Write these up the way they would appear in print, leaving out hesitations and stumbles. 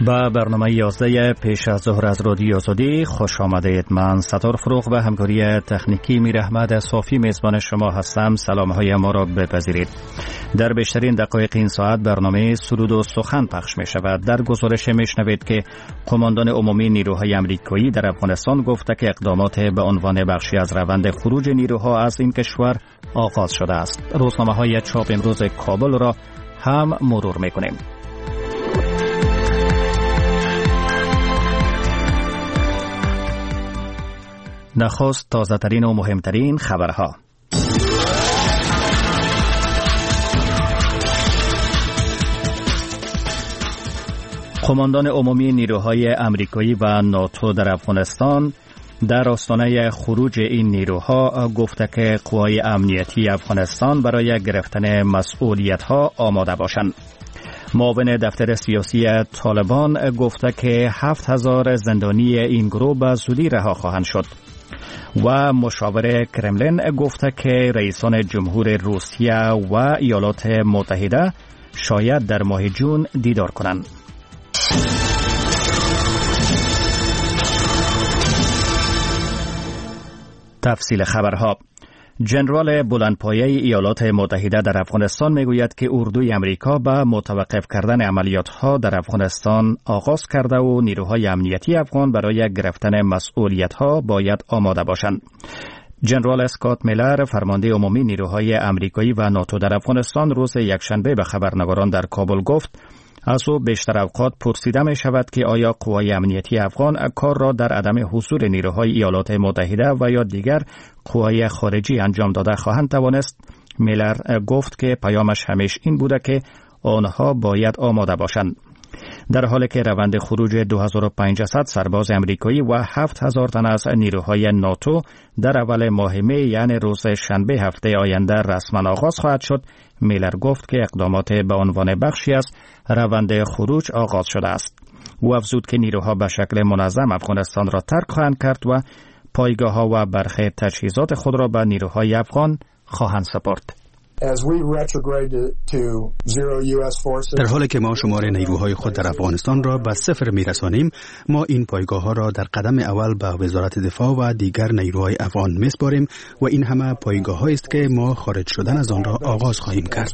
با برنامه 11 پیش از ظهر از رادیو آزادی خوش آمدید. من ستار فروغ و همکاری تکنیکی میر احمد صافی میزبان شما هستم. سلام های ما را بپذیرید. در بیشترین دقایق این ساعت برنامه سرود و سخن پخش می شود. در گزارش می شنوید که قماندان عمومی نیروهای آمریکایی در افغانستان گفته که اقدامات به عنوان بخشی از روند خروج نیروها از این کشور آغاز شده است. روزنامه های چاپ امروز کابل را هم مرور می کنیم. نخست تازه‌ترین و مهمترین خبرها. قماندان عمومی نیروهای آمریکایی و ناتو در افغانستان در آستانه خروج این نیروها گفته که قوای امنیتی افغانستان برای گرفتن مسئولیت‌ها آماده باشند. معاون دفتر سیاسی طالبان گفته که 7000 زندانی این گروه به زودی رها خواهند شد. و مشاور کرملین گفته که رئیسان جمهور روسیه و ایالات متحده شاید در ماه جون دیدار کنند. تفصیل خبرها. جنرال بلندپایه ایالات متحده در افغانستان میگوید که اردوی امریکا به متوقف کردن عملیات‌ها در افغانستان آغاز کرده و نیروهای امنیتی افغان برای گرفتن مسئولیت‌ها باید آماده باشند. جنرال اسکات میلر فرمانده عمومی نیروهای آمریکایی و ناتو در افغانستان روز یکشنبه به خبرنگاران در کابل گفت از او بیشتر اوقات پرسیده می شود که آیا قوای امنیتی افغان کار را در عدم حضور نیروهای ایالات متحده و یا دیگر قوای خارجی انجام داده خواهند توانست. میلر گفت که پیامش همیشه این بوده که آنها باید آماده باشند. در حالی که روند خروج 2500 سرباز امریکایی و 7000 تن از نیروهای ناتو در اول ماه می یعنی روز شنبه هفته آینده رسما آغاز خواهد شد، میلر گفت که اقدامات به عنوان بخشی از روند خروج آغاز شده است. او افزود که نیروها به شکل منظم افغانستان را ترک خواهند کرد و پایگاه‌ها و برخی تجهیزات خود را به نیروهای افغان خواهند سپرد. در حالی که ما شمار نیروهای خود در افغانستان را به صفر میرسانیم، ما این پایگاه‌ها را در قدم اول به وزارت دفاع و دیگر نیروهای افغان میسپاریم و این همه پایگاه‌هایی است که ما خارج شدن از آن را آغاز خواهیم کرد.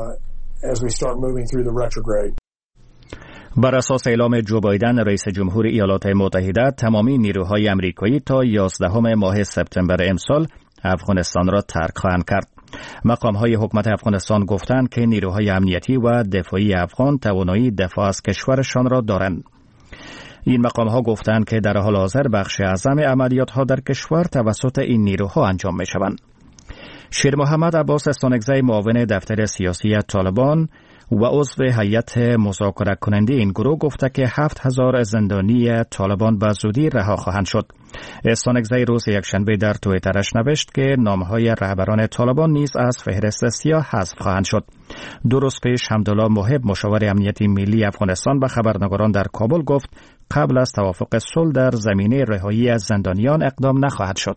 بر اساس اعلام جو بایدن رئیس جمهور ایالات متحده، تمامی نیروهای آمریکایی تا 11 ماه سپتامبر امسال افغانستان را ترک خواهند کرد. مقام‌های حکومت افغانستان گفتند که نیروهای امنیتی و دفاعی افغان توانایی دفاع از کشورشان را دارند. این مقام‌ها گفتند که در حال حاضر بخش اعظم عملیات‌ها در کشور توسط این نیروها انجام می‌شوند. شیر محمد عباس استانکزی معاون دفتر سیاسی طالبان و عضو هیئت مذاکره کننده این گروه گفته که 7000 زندانی طالبان به زودی رها خواهند شد. استانکزی روز یکشنبه در توییترش نوشت که نامهای رهبران طالبان نیز از فهرست سیاه حذف خواهند شد. دو روز پیش حمدالله محب مشاور امنیت ملی افغانستان به خبرنگاران در کابل گفت قبل از توافق صلح در زمینه رهایی از زندانیان اقدام نخواهد شد.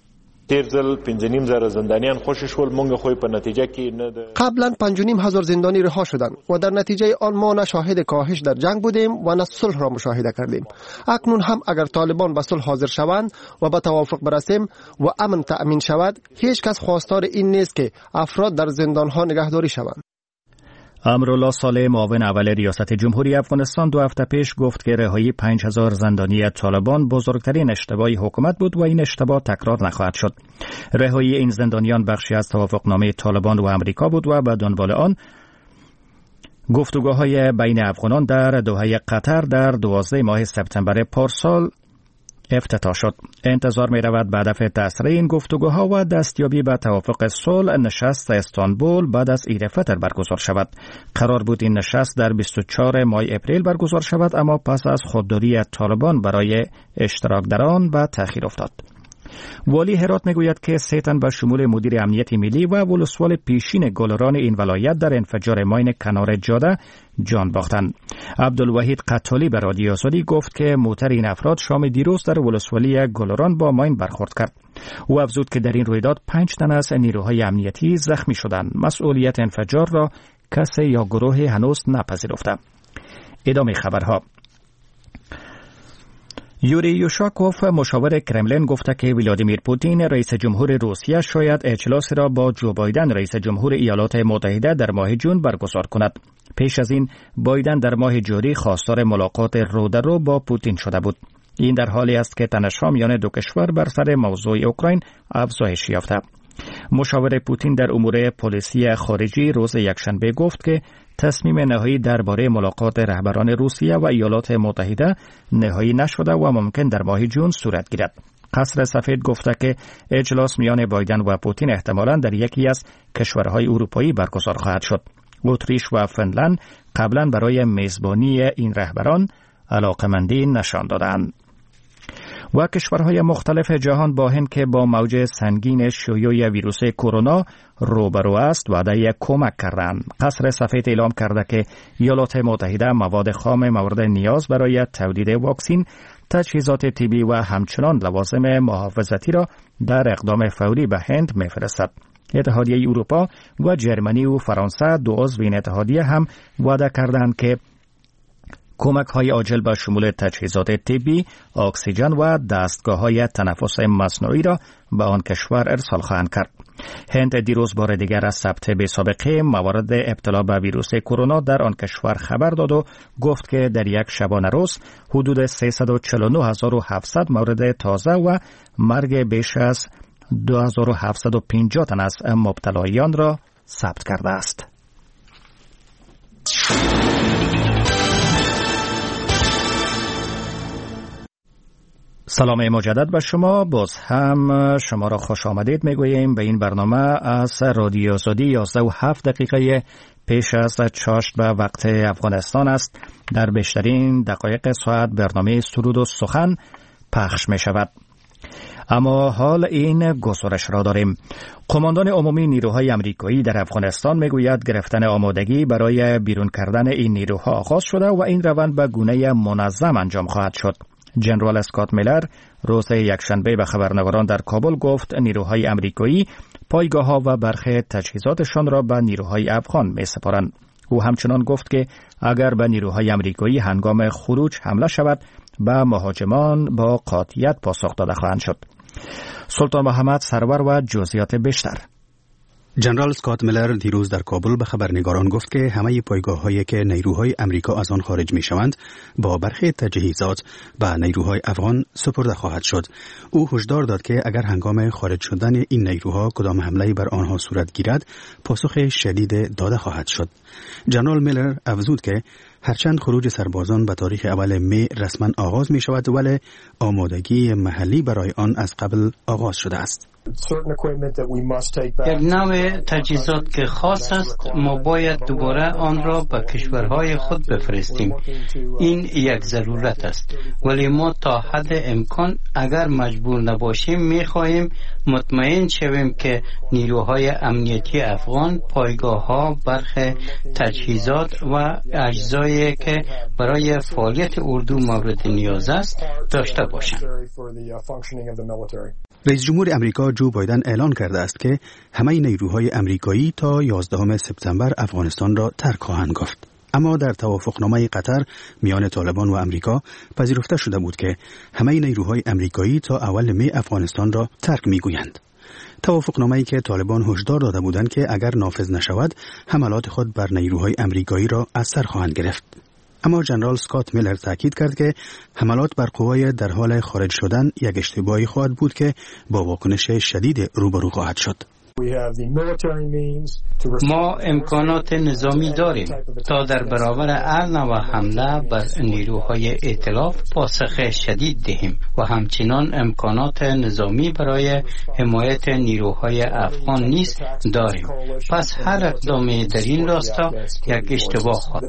قبلا 5500 زندانی رها شدند و در نتیجه آن ما نه شاهد کاهش در جنگ بودیم و نه صلح را مشاهده کردیم. اکنون هم اگر طالبان به صلح حاضر شوند و به توافق برسیم و امن تأمین شود، هیچ کس خواستار این نیست که افراد در زندانها نگهداری شوند. امرالله صالح معاون اول ریاست جمهوری افغانستان 2 هفته پیش گفت که رهایی 5000 زندانی طالبان بزرگترین اشتباه حکومت بود و این اشتباه تکرار نخواهد شد. رهایی این زندانیان بخشی از توافقنامه طالبان و امریکا بود و به دنبال آن گفتگوهای بین افغانان در دوحه قطر در 12 ماه سپتامبر پارسال افتتاح شد. انتظار می رود به هدف تسریع این گفتگوها و دستیابی به توافق صلح نشست استانبول بعد از عید فطر برگزار شود. قرار بود این نشست در 24 ماه اپریل برگزار شود، اما پس از خودداری طالبان برای اشتراک در آن به تأخیر افتاد. والی هرات میگوید که 3 تن به شمول مدیر امنیت ملی و ولسوال پیشین گلران این ولایت در انفجار ماین کنار جاده جان باختند. عبدالوحید قتالی به رادیو آزادی گفت که موتر این افراد شام دیروز در ولسوالی گلران با ماین برخورد کرد. او افزود که در این رویداد 5 تن از نیروهای امنیتی زخمی شدند. مسئولیت انفجار را کسی یا گروه هنوز نپذیرفته. ادامه خبرها. یوری یوشاکوف مشاور کرملین گفته که ولادیمیر پوتین رئیس جمهور روسیه شاید اجلاس را با جو بایدن رئیس جمهور ایالات متحده در ماه جون برگزار کند. پیش از این بایدن در ماه جاری خواستار ملاقات رو در رو با پوتین شده بود. این در حالی است که تنش‌ها میان دو کشور بر سر موضوع اوکراین افزایش یافته. مشاور پوتین در امور پلیسی خارجی روز یکشنبه گفت که تصمیم نهایی درباره ملاقات رهبران روسیه و ایالات متحده نهایی نشده و ممکن در ماه جون صورت گیرد. قصر سفید گفته که اجلاس میان بایدن و پوتین احتمالاً در یکی از کشورهای اروپایی برگزار خواهد شد. اتریش و فنلند قبلا برای میزبانی این رهبران علاقمندی نشان دادند. و کشورهای مختلف جهان با هند که با موج سنگین شیوع ویروس کرونا روبرو است وعده کمک کردند. قصر سفید اعلام کرده که ایالات متحده مواد خام مورد نیاز برای تولید واکسن، تجهیزات طبی و همچنان لوازم محافظتی را در اقدام فوری به هند می‌فرستد. اتحادیه اروپا و جرمنی و فرانسه دو عضو این اتحادیه هم وعده کردند که کمک‌های عاجل به شمول تجهیزات طبی، اکسیژن و دستگاه‌های تنفس مصنوعی را به آن کشور ارسال خواهند کرد. هند دیروز بار دیگر از ثبت بی‌سابقه موارد ابتلا به ویروس کرونا در آن کشور خبر داد و گفت که در یک شبانه روز حدود 349,700 مورد تازه و مرگ بیش از 2,750 تن از مبتلایان را ثبت کرده است. سلام مجدد به شما. باز هم شما را خوش آمدید میگوییم به این برنامه از رادیو آزادی 11:07 پیش از چاشت به وقت افغانستان است. در بیشترین دقایق ساعت برنامه سرود و سخن پخش می شود. اما حال این گزارش را داریم. قماندان عمومی نیروهای امریکایی در افغانستان میگوید گرفتن آمادگی برای بیرون کردن این نیروها آغاز شده و این روند به گونه منظم انجام خواهد شد. جنرال اسکات میلر روز یکشنبه به خبرنگاران در کابل گفت نیروهای امریکایی پایگاه‌ها و برخی تجهیزاتشان را به نیروهای افغان می‌سپارند. او همچنان گفت که اگر به نیروهای امریکایی هنگام خروج حمله شود به مهاجمان با قاطعیت پاسخ داده خواهند شد. سلطان محمد سرور و جزئیات بیشتر. جنرال اسکات میلر دیروز در کابل به خبرنگاران گفت که همه پایگاه‌هایی که نیروهای امریکا از آن خارج می‌شوند با برخی تجهیزات به نیروهای افغان سپرده خواهد شد. او هشدار داد که اگر هنگام خارج شدن این نیروها کدام حمله‌ای بر آنها صورت گیرد، پاسخ شدید داده خواهد شد. جنرال میلر افزود که هرچند خروج سربازان به تاریخ اول می رسما آغاز می شود ولی آمادگی محلی برای آن از قبل آغاز شده است. یک نوع تجهیزات که خاص است ما باید دوباره آن را به کشورهای خود بفرستیم. این یک ضرورت است ولی ما تا حد امکان اگر مجبور نباشیم می خواهیم مطمئن شویم که نیروهای امنیتی افغان پایگاه‌ها، برخی تجهیزات و اجزایی که برای فعالیت اردو مورد نیاز است داشته باشند. رئیس جمهور امریکا جو بایدن اعلان کرده است که همه نیروهای امریکایی تا 11 سپتامبر افغانستان را ترک خواهند گفت. اما در توافقنامه قطر میان طالبان و امریکا پذیرفته شده بود که همه نیروهای امریکایی تا اول می افغانستان را ترک میگویند. توافقنامه‌ای که طالبان هشدار داده بودند که اگر نافذ نشود حملات خود بر نیروهای امریکایی را از سر خواهند گرفت. اما جنرال اسکات میلر تاکید کرد که حملات بر قوای در حال خارج شدن یک اشتباهی خواهد بود که با واکنش شدید روبرو خواهد شد. ما امکانات نظامی داریم تا در برابر هر نوع حمله بر نیروهای ائتلاف پاسخ شدید دهیم و همچنان امکانات نظامی برای حمایت نیروهای افغان نیز داریم. پس هر اقدامی در این راستا یک اشتباه خواهد.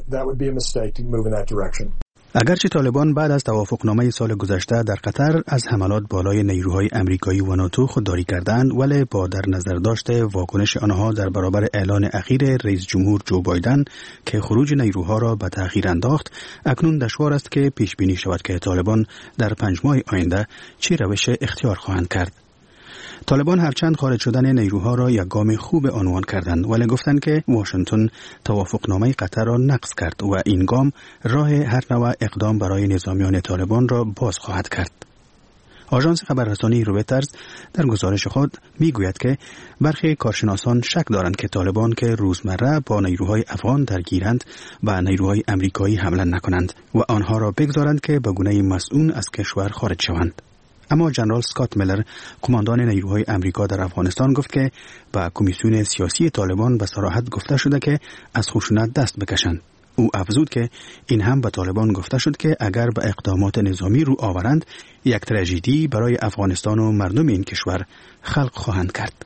اگرچه طالبان بعد از توافقنامه سال گذشته در قطر از حملات بالای نیروهای امریکایی و ناتو خودداری کردند ولی با در نظر داشته واکنش آنها در برابر اعلان اخیر رئیس جمهور جو بایدن که خروج نیروها را به تأخیر انداخت، اکنون دشوار است که پیش بینی شود که طالبان در 5 ماه آینده چه روش اختیار خواهند کرد. طالبان هرچند خارج شدن نیروها را یک گام خوب عنوان کردند، ولی گفتند که واشنگتن توافقنامه قطر را نقض کرد و این گام راه هر نوع اقدام برای نظامیان طالبان را باز خواهد کرد. آژانس خبررسانی رویترز در گزارش خود میگوید که برخی کارشناسان شک دارند که طالبان که روزمره با نیروهای افغان درگیرند و نیروهای امریکایی حمله نکنند و آنها را بگذارند که به گونه مسئول از کشور خارج شوند. اما جنرال اسکات میلر، کماندان نیروهای امریکا در افغانستان، گفت که به کمیسیون سیاسی طالبان به صراحت گفته شده که از خشونت دست بکشند. او افزود که این هم به طالبان گفته شد که اگر به اقدامات نظامی رو آورند، یک تراژدی برای افغانستان و مردم این کشور خلق خواهند کرد.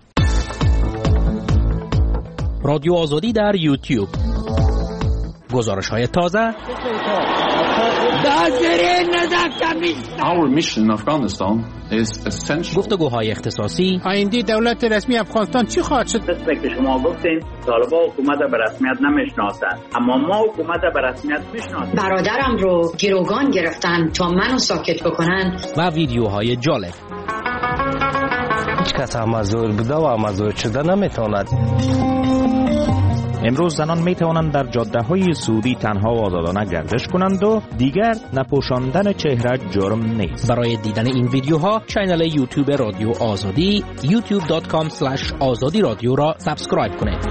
رادیو آزادی در یوتیوب. گزارش‌های تازه. Our mission in Afghanistan is essential. گفتگوهای اختصاصی. آینده دولت رسمی افغانستان چی خواهد شد؟ مثل که شما گفتین طالبان حکومت به رسمیت نمیشناسند، اما ما حکومت به رسمیت میشناسیم. برادرم رو گروگان گرفتن تا منو ساکت بکنن. و ویدیوهای جالب. هیچ کس هم مزور بوده و مزور شده نمیتواند. امروز زنان می توانند در جاده‌های سعودی تنها و آزادانه گردش کنند و دیگر نپوشاندن چهره جرم نیست. برای دیدن این ویدیوها کانال یوتیوب رادیو آزادی youtube.com/azadi رادیو را سابسکرایب کنید.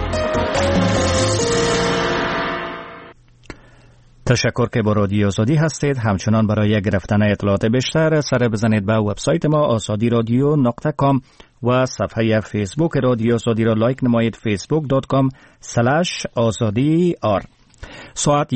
تشکر که با رادیو آزادی هستید. همچنان برای گرفتن اطلاعات بیشتر سر بزنید به وبسایت ما azadiradio.com و صفحه فیسبوک رادیو آزادی را لایک نمایید facebook.com/azadi_r. ساعت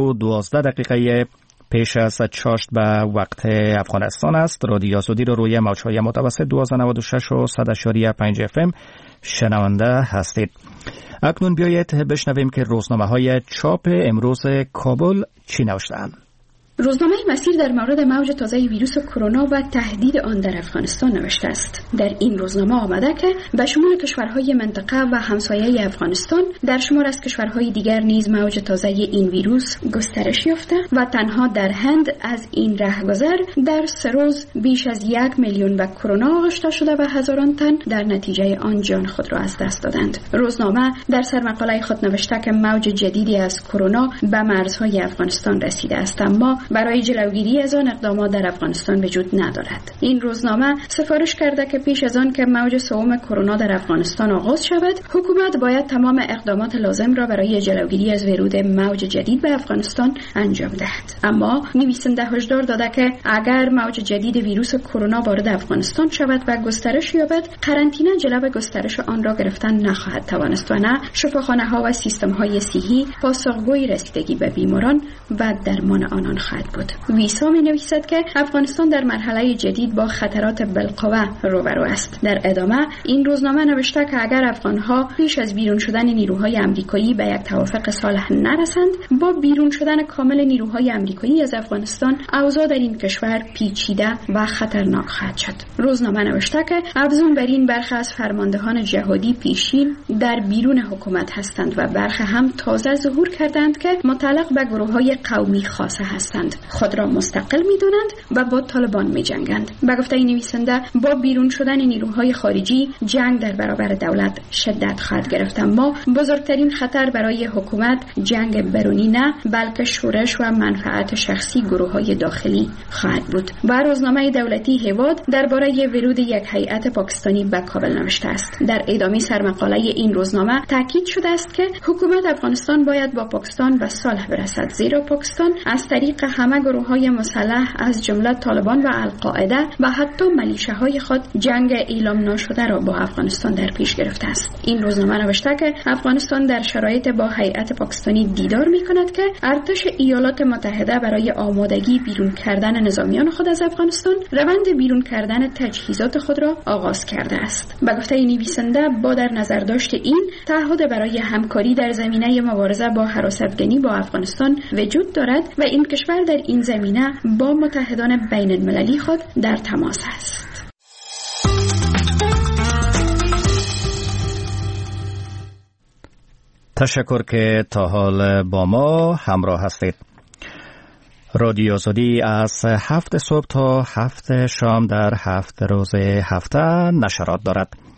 11:12 پیش از چاشت به وقت افغانستان است. رادیو آزادی را روی موج‌های متوسط 1296 و 100.5 FM شنونده هستید. اکنون بیایید بشنویم که روزنامه‌های چاپ امروز کابل چی نوشته‌اند. روزنامه مسیر در مورد موج تازه ویروس کرونا و تهدید آن در افغانستان نوشته است. در این روزنامه آمده که به شمول کشورهای منطقه و همسایه افغانستان در شمار از کشورهای دیگر نیز موج تازه این ویروس گسترش یافته و تنها در هند از این رهگذر در 3 روز بیش از 1 میلیون به کرونا آغشته شده و هزاران تن در نتیجه آن جان خود را از دست دادند. روزنامه در سرمقاله خود نوشته که موج جدیدی از کرونا به مرزهای افغانستان رسیده است، اما برای جلوگیری از آن اقدامات در افغانستان وجود ندارد. این روزنامه سفارش کرده که پیش از آن که موج سوم کرونا در افغانستان آغاز شود، حکومت باید تمام اقدامات لازم را برای جلوگیری از ورود موج جدید به افغانستان انجام دهد. اما نویسنده هشدار داده که اگر موج جدید ویروس کرونا وارد افغانستان شود و گسترش یابد، قرنطینه جلو گسترش آن را گرفتن نخواهد توانست و نه شفاخانه‌ها و سیستم‌های صحی پاسخگوی رسیدگی به بیماران و درمان آنان خواهد بود. ویسا می نویسد که افغانستان در مرحله جدید با خطرات بالقوه روبرو است. در ادامه این روزنامه نوشته که اگر افغانها پیش از بیرون شدن نیروهای آمریکایی به یک توافق صلح نرسند، با بیرون شدن کامل نیروهای آمریکایی از افغانستان اوضاع در این کشور پیچیده و خطرناک خواهد شد. روزنامه نوشته که افزون بر این برخی از فرماندهان جهادی پیشین در بیرون حکومت هستند و برخی هم تازه ظهور کردند که متعلق به گروه‌های قومی خاصه هستند. خود را مستقل می‌دانند و با طالبان می‌جنگند. به گفته این نویسنده با بیرون شدن نیروهای خارجی جنگ در برابر دولت شدت خواهد گرفت، اما بزرگترین خطر برای حکومت جنگ برونی نه بلکه شورش و منفعت شخصی گروه‌های داخلی خواهد بود. و روزنامه دولتی هواد درباره ورود یک هیئت پاکستانی به کابل نوشته است. در ادامه سرمقاله این روزنامه تاکید شده است که حکومت افغانستان باید با پاکستان به صلح برسد، زیرا پاکستان از طریق همه گروه‌های مسلح از جمله طالبان و القاعده و حتی ملیشه‌های خود جنگ اعلام نشده را با افغانستان در پیش گرفته است. این روزنامه نوشته که افغانستان در شرایط با هیئت پاکستانی دیدار می‌کند که ارتش ایالات متحده برای آمادگی بیرون کردن نظامیان خود از افغانستان روند بیرون کردن تجهیزات خود را آغاز کرده است. به گفته نویسنده با در نظر داشت این تعهد برای همکاری در زمینه مبارزه با هراس افغانی با افغانستان وجود دارد و این کشور در این زمینه با متحدان بین المللی خود در تماس است. تشکر که تا حال با ما همراه هستید. رادیو آزادی از 7 صبح تا 7 شام در 7 روز هفته نشرات دارد.